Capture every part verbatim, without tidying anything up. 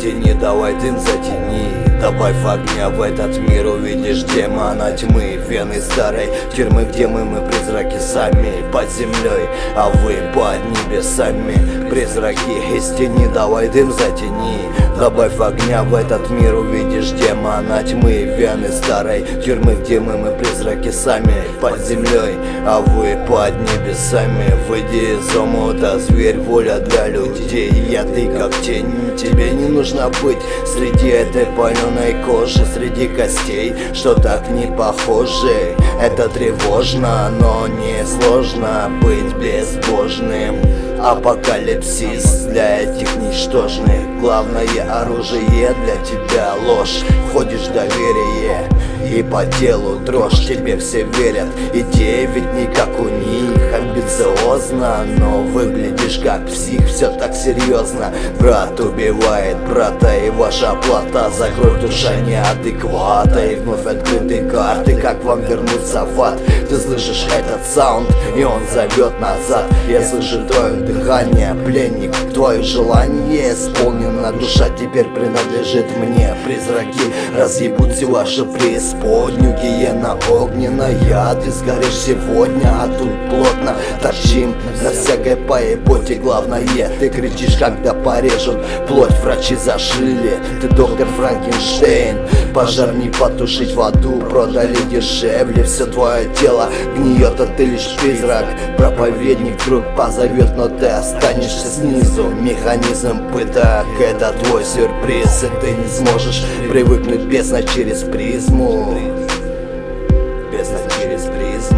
тени, давай дым затяни. Добавь огня в этот мир, увидишь демона тьмы, вены старой тюрьмы, где мы, мы призраки сами под землей, а вы под небесами. Призраки из тени, давай дым затяни. Добавь огня в этот мир, увидишь демона тьмы, вены старой тюрьмы, где мы, мы призраки сами под землей, а вы под небесами. Выйди из омута, зверь, воля для людей. Я ты как тень, тебе не нужно быть среди этой паленой кожи, среди костей, что так не похожи. Это тревожно, но не сложно быть безбожным. Апокалипсис для этих ничтожных. Главное оружие для тебя ложь. Входишь в доверие и по делу дрожь. Тебе все верят, идея ведь не как у них. Амбициозно, но выглядишь как псих. Все так серьезно. Брат убивает брата, и ваша плата. Закрой душа неадеквата, и вновь открыты карты. Как вам вернуться в ад? Ты слышишь этот саунд, и он зовет назад. Я слышу твое дыхание, пленник, твое желание исполнено. Душа теперь принадлежит мне. Призраки разъебут всю вашу преисподнюю. Гиена огненная, ты сгоришь сегодня, а тут плотно торчим на всякой поеботе. Главное, ты кричишь, когда порежут плоть. Врачи зашили, ты доктор Франкенштейн. Пожар не потушить в аду, продали дешевле. Все твое тело гниет, а ты лишь призрак. Проповедник вдруг позовет, но ты останешься снизу. Механизм пыток — это твой сюрприз, и ты не сможешь привыкнуть. Бездна через призму, бездна через призму.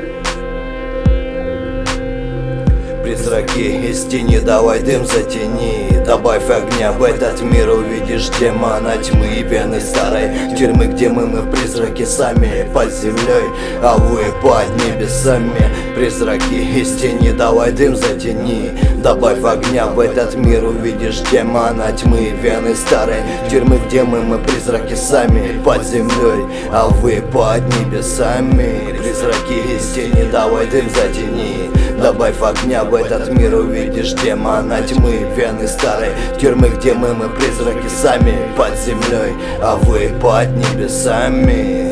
Призраки из тени, давай дым затяни. Добавь огня в этот мир, увидишь демона тьмы, вены старой тюрьмы, где мы, мы призраки сами под землей, а вы под небесами. Призраки из тени, давай дым затяни. Добавь огня в этот мир, увидишь демона тьмы, вены старой тюрьмы, где мы, мы призраки сами под землей, а вы под небесами. Призраки из тени, давай дым затяни. Добавь огня в этот мир, увидишь демона тьмы, вены старой тюрьмы, где мы, мы призраки сами под землей, а вы под небесами.